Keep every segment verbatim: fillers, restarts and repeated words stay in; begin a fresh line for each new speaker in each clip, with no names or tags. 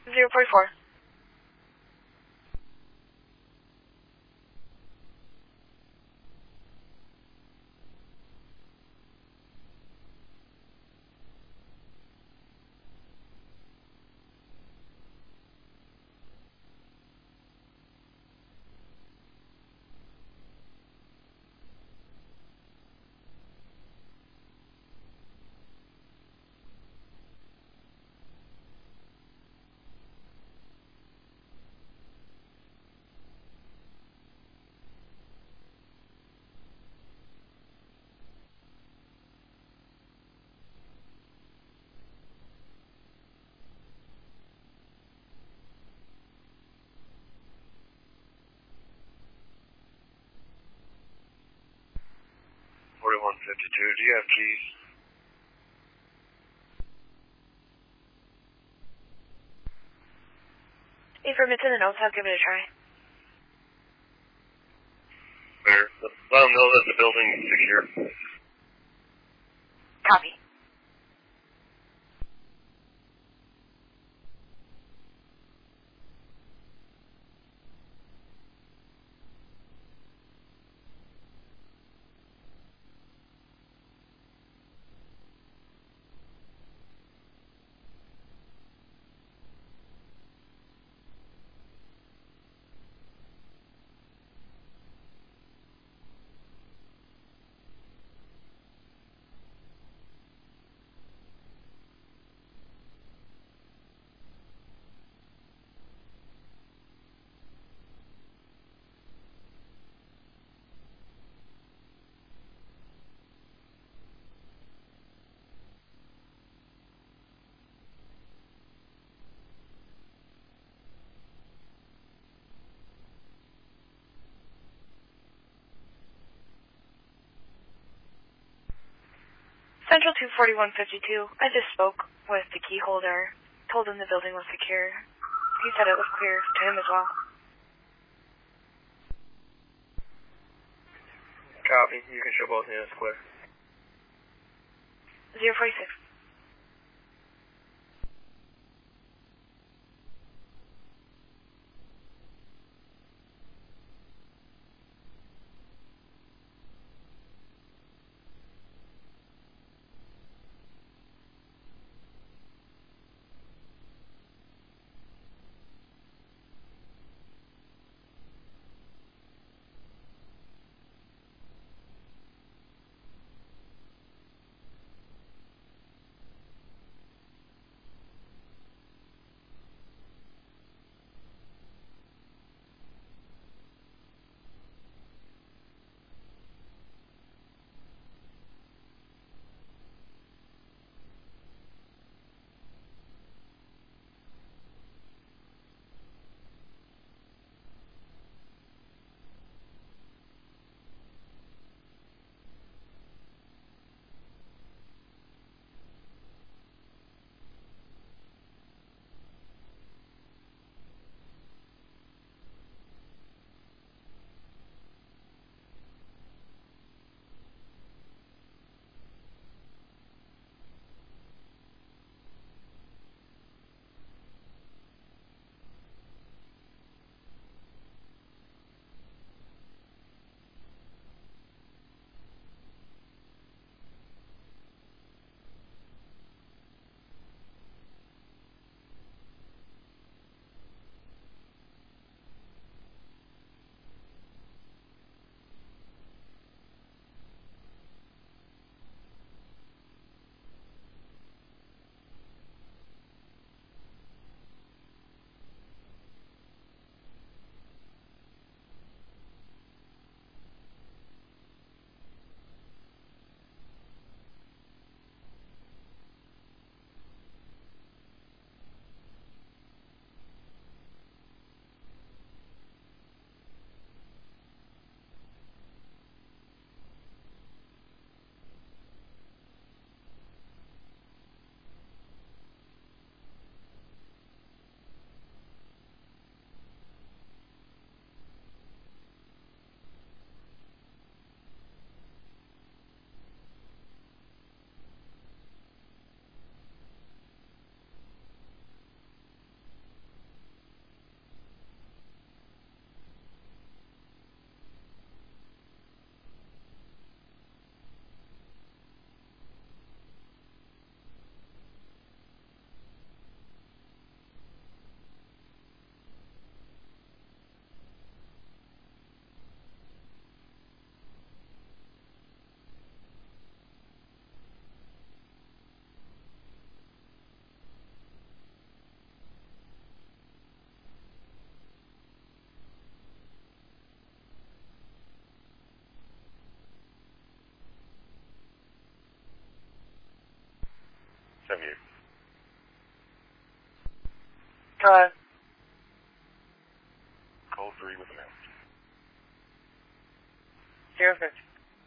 zero forty-four.
forty-one fifty-two, do you have keys?
If it's in the notes, I'll give it a try.
Fair. Let them know that the building is secure.
Copy. Central two forty-one fifty-two. I just spoke with the key holder. Told him the building was secure. He said it was clear to him as well.
Copy. You can show both units clear.
zero forty-six. Go ahead.
Code three with a man.
Zero fifty.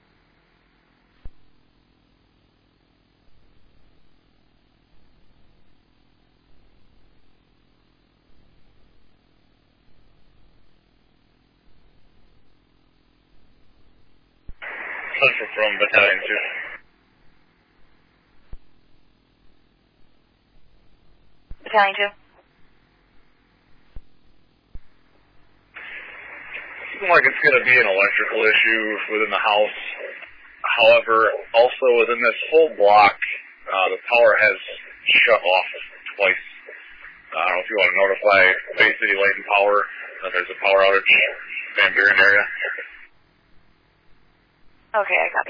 Central from Battalion two.
Battalion two.
Seems like it's going to be an electrical issue within the house. However, also within this whole block, uh, the power has shut off twice. Uh, I don't know if you want to notify Bay City Light and Power that there's a power outage in the Van Buren area.
Okay, I copy.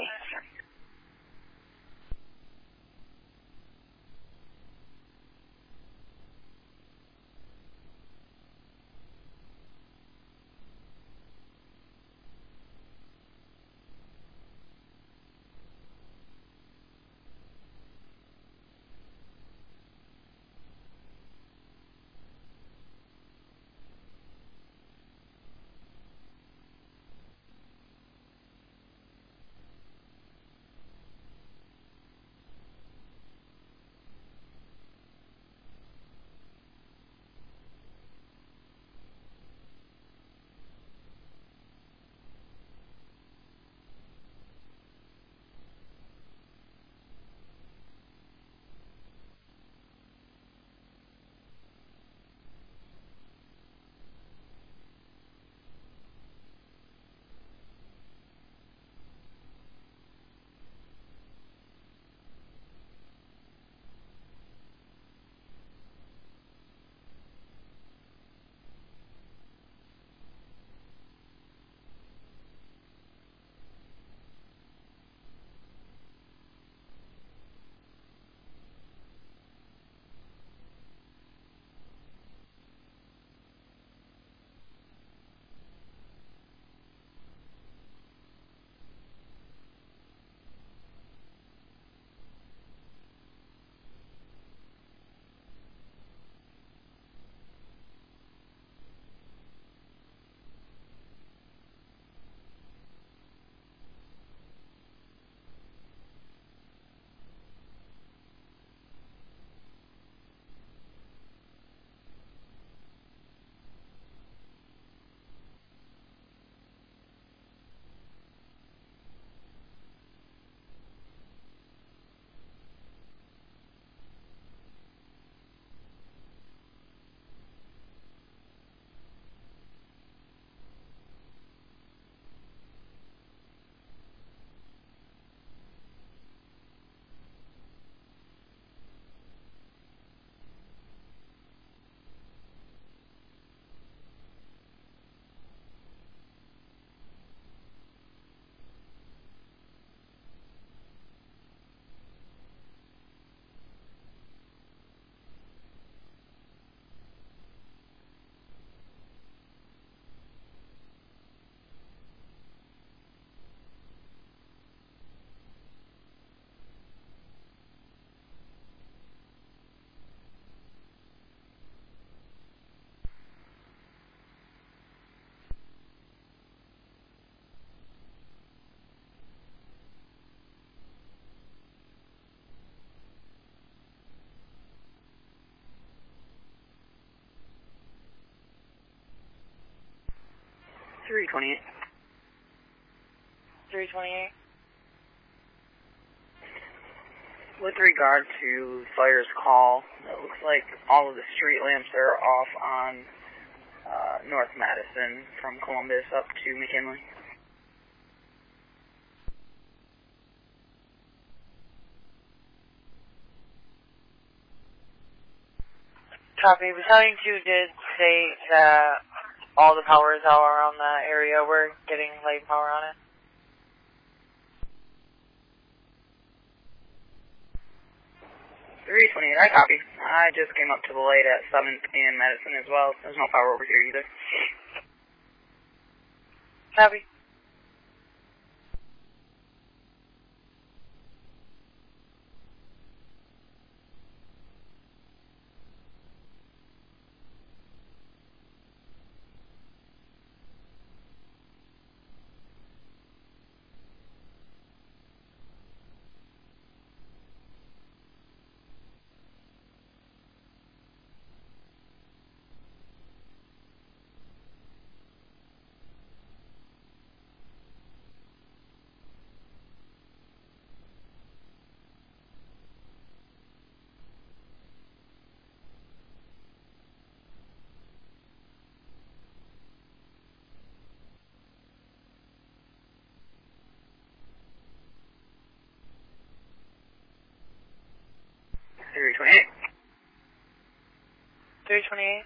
three twenty-eight.
three twenty-eight.
With regard to Fire's call, it looks like all of the street lamps are off on uh, North Madison from Columbus up to McKinley.
Copy. Battalion two did say that all the power is out around the area. We're getting light power on it.
three twenty-eight, I copy. I just came up to the light at seventh and Madison as well. There's no power over here either.
Copy. three twenty-eight.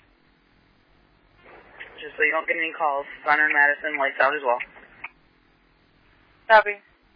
Just so you don't get any calls. Center and Madison, lights out as well.
Copy.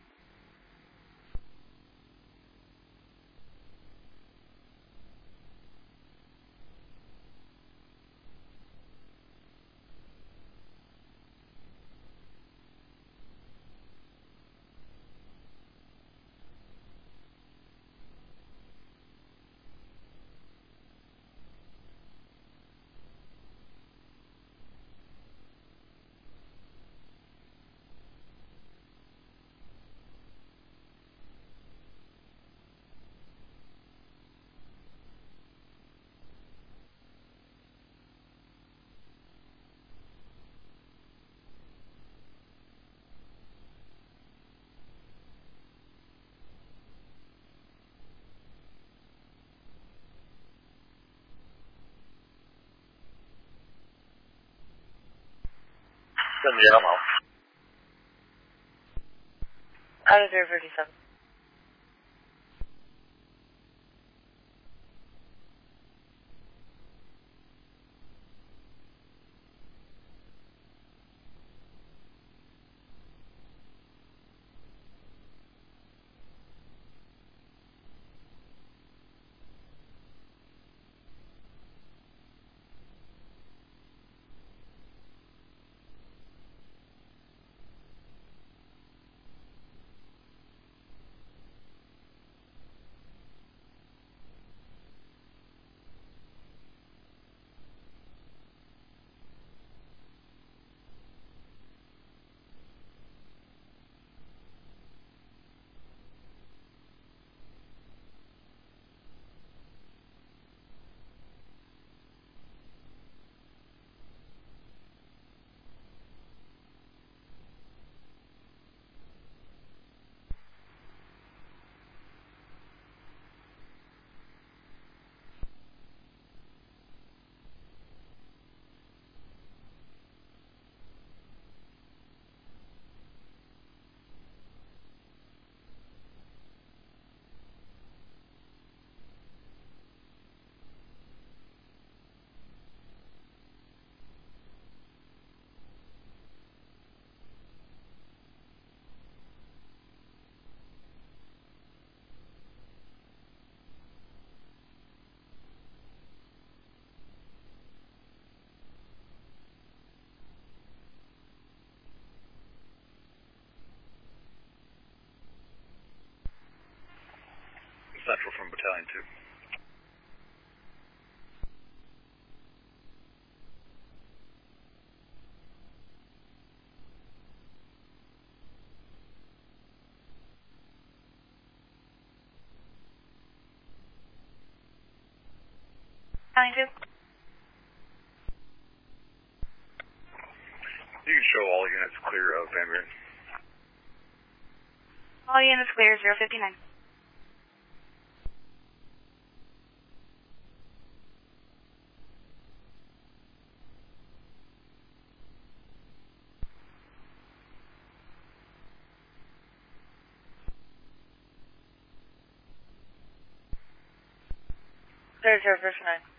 Send the ammo.
Out of zero fifty-seven.
Central from Battalion two.
Battalion two.
You can show all units clear of Van Buren.
All units clear, zero fifty-nine. Clear, zero fifty-nine.